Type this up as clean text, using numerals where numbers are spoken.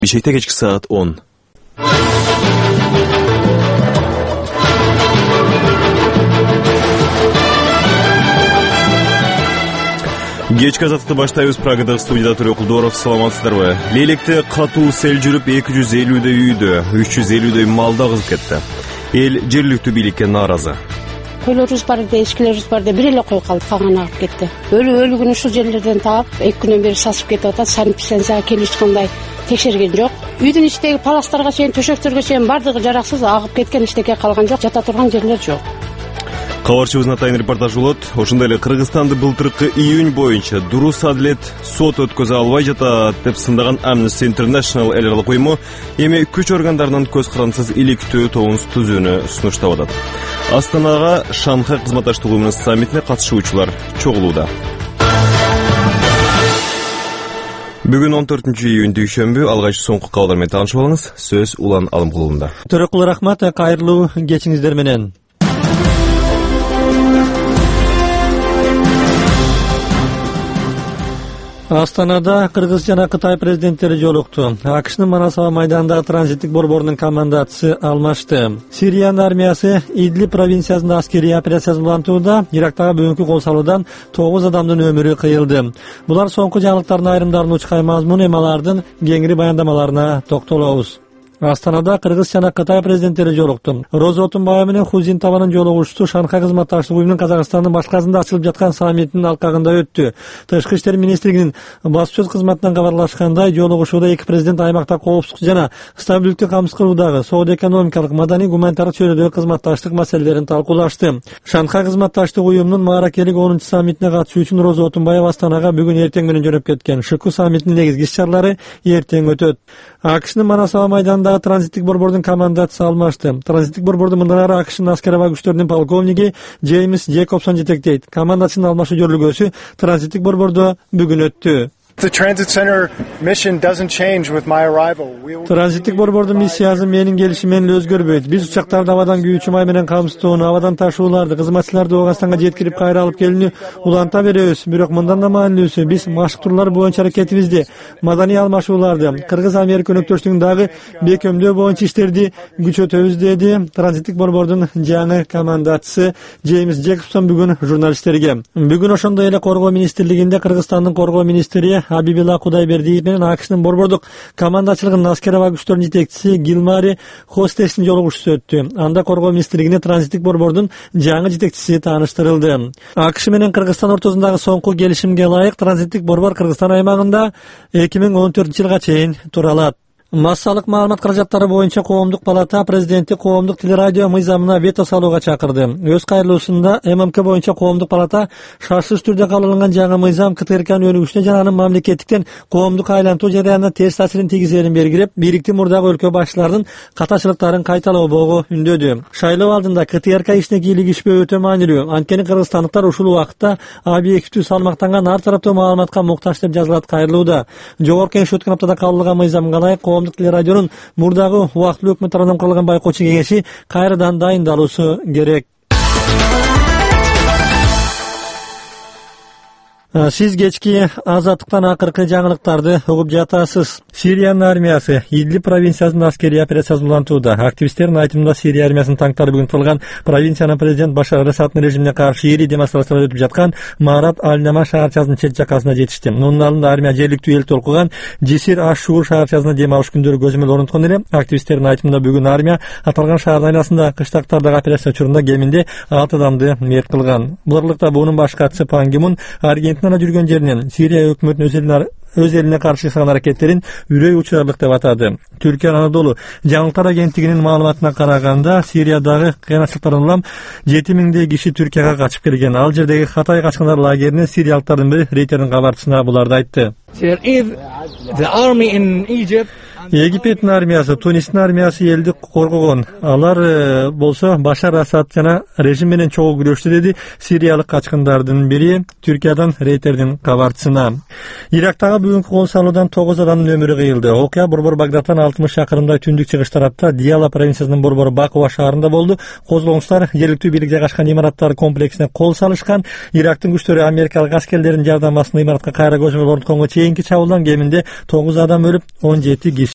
Bişkek'te geçki saat 10. Кечки азаттыкты баштайбыз. Прагадагы студияда Төрө Кулдоров. Саламатсыздарбы? Лейлекте катуу сел жүрүп 250дөй үйдө, 350дөй малда кызып кетти. Эл жергиликтүү бийликке нааразы. Койлорубуз бар да, эшкилерибиз бар да, бир эле кой калды, калганы агып кетти. Өлүгүн ушул жерлерден таап, 2 күнөн бери сасып кетип атат. Санэпидстанцияга келип эч кандай текшерген жок. Үйдүн ичиндеги паластарга чейин, төшөктөргө чейин бардыгы жараксыз, агып кеткен, эчтеке калган жок, жата турган жерлер жок. Кабарчыбыздын атайын репортажы болот. Ошондой эле Кыргызстанды былтыркы июнь боюнча дурус адилет сот өткөзө албай жатат деп сындаган Amnesty International эл аралык уюму эми күч органдарынын көз карандысыз иликтөө тобун түзүүнү сунуштап атат. Астанага Шанхай кызматташтык уюмунун саммитине катышуучулар чогулууда. Бүгүн 14 июнь дүйшөмбү, алгач соңку кабарлар менен таанышып алыңыз. Сөз Улан Алымкулунда. Төрөкул рахмат, кайрылуу кечиңиздер менен. Астанада Кыргыз жана Кытай президенттери жолукту. АКШнын Манасава майданындагы транзиттик борборунун командасы алмашты. Сириянын армиясы Идлиб провинциясында аскерий операциясын улантууда. Ирактагы бүгүнкү кол салуудан 9 адамдын өмүрү кыйылды. Булар соңку жаңылыктардын айрымдарын учкай мазмун, эми алардын кеңири баяндамаларына токтолобуз. Астанада Кыргыз жана Кытай президенттери жолукту. Роза Отунбаева менен Ху Цзинтаванын жолугушуусу Шанхай кызматташтык уюмунун Казакстандын башкасында ачылып жаткан саммитинин алкагында өттү. Тышкы иштер министрлигинин баспасөз кызматынан кабарлашкандай, жолугушууда эки президент аймакта коопсуздук жана стабилдүүлүктү камсыз кылуудагы соода-экономикалык, маданий, гуманитардык чөйрөдөгү кызматташтык маселелерин талкуулашты. Шанхай кызматташтык уюмунун мааракелик 10-саммитине катышуу үчүн Роза Отунбаева Астанага бүгүн эртең менен жөнөп кеткен. ШК саммитинин негизги иш-чаралары эртең өтөт. АКШнын Манасава майданындагы транзиттик борбордун командасы алмашты. Транзиттик борборду мындан ары АКШнын аскер аба күчтөрүнүн полковниги Джеймс Джейкобсон жетектейт. Командасынын алмашуу жөрүлгөсү транзиттик борбордо бүгүн өттү. Транзиттик борбордун миссиясы менин келишим менен өзгөрбөйт. Биз учактарды абадан күйүүчү май менен камсыздоону, абадан ташууларды, кызматчыларды Оогастанга жеткирип кайра алып келүүнү уланта беребиз. Бирок мындан да маанилүүсү, биз машыктыруулар боюнча аракетибизди, маданий алмашууларды, Кыргыз-Америка өнөктөштүгүндөгү бекемдөө боюнча иштерди күчөтөбүз, деди транзиттик борбордун жаңы командачысы Джеймс Джейкобсон бүгүн журналисттерге. Бүгүн ошондой эле Коргоо министрлигинде Кыргызстандын Коргоо министри Абибила Кудайбердиев менен АКШнын борбордук командачылыгынын аскер аба күчтөрүнүн жетекчиси Гилмари Хостестин жолугушуусу өттү. Анда Коргоо министрлигине транзиттик борбордун жаңы жетекчиси тааныштырылды. АКШ менен Кыргызстан ортосундагы соңку келишимге ылайык транзиттик борбор Кыргызстан аймагында 2014-жылга чейин тура алат. Массалык маалымат каражаттары боюнча Коомдук палата президенти Коомдук телерадио мыйзамына вето салууга чакырды. Өз кайрылуусунда ММК боюнча Коомдук палата шарtsыз түрдө кабыл алынган жаңы мыйзам КТРКнын өнүгүшүнө жана анын мамлекеттиктен коомдук айлантуу жараянына терс таасирин тийгизерин белгилеп, бийликтин мурдагы өлкө башчыларынын катачылыктарын кайталообогу үндөдү. Шайлоо алдында КТРК ишине кийлигишпөө өтө маанилүү. Анткени кыргызстандыктар ушул убакытта объективдүү салмактанган ар тараптуу маалыматка муктаж деп жазылат кайрылууда. Жогорку Кеңеш өткөн аптада кабыл алган мыйзамга ылайык Коомдук телерадионун мурдагы убактылуу өкмөт тарабынан курулган байкоочу кеңеши кайрадан дайындалуусу керек. Сиз кечки азаттыктан акыркы жаңылыктарды угуп жатасыз. Сириянын армиясы Идлиб провинциясында аскерий операциясын улантууда. Активисттердин айтымында Сирия армиясынын танктары бүгүн курулган провинциянын президент Башар ал-Асаддын режимине каршы ири демонстрациялар өтүп жаткан Марат Аль-Нама шаарчасынын чет жакасына жетишти. Мунун алдында армия жергиликтүү эл толкуган Жесир аш-Шуур шаарчасына дем алыш күндөрү көзөмөл орноткон эле. Активисттердин айтымында бүгүн армия аталган шаардын айласында кыштактардагы операция учурунда кеминде 6 адамды мерт кылган. Буларлыкта буунун баш катчысы Пан Ги Мун Аргентинада жүргөн жеринен Сирия өкмөтүнүн өз элине каршы жасаган аракеттерин үрөй учурарлык деп атады. Түркия Анадолу жаңылыктар агенттигинин маалыматына караганда, Сириядагы кыйынчылыктардан улам 7000 киши Түркияга качып келген. Ал жердеги Хатай качкындар лагерине сириялыктардын бири Рейтердин кабарчысына буларды айтты. Египеттин армиясы, Тунистин армиясы элди коргогон. Алар болсо Башар Асад жана режим менен чогуу күрөштү, деди сириялык качкындардын бири Түркиядан Рейтердин кабарчысына. Ирактагы бүгүнкү кол салуудан 9 адамдын өмүрү кыйылды. Окуя Борбор Багдадтан 60 чакырымдай түндүк чыгыш тарапта Диала провинциясынын Борбор Бакова шаарында болду. Козголоңчулар жергиликтүү бийлик жайгашкан имараттар комплексине кол салышкан. Ирактын күчтөрү америкалык аскерлердин жардамы астында имаратка кайра көзөмөл орнотконго чейинки чабуулдан кеминде 9 адам өлүп, 17 киши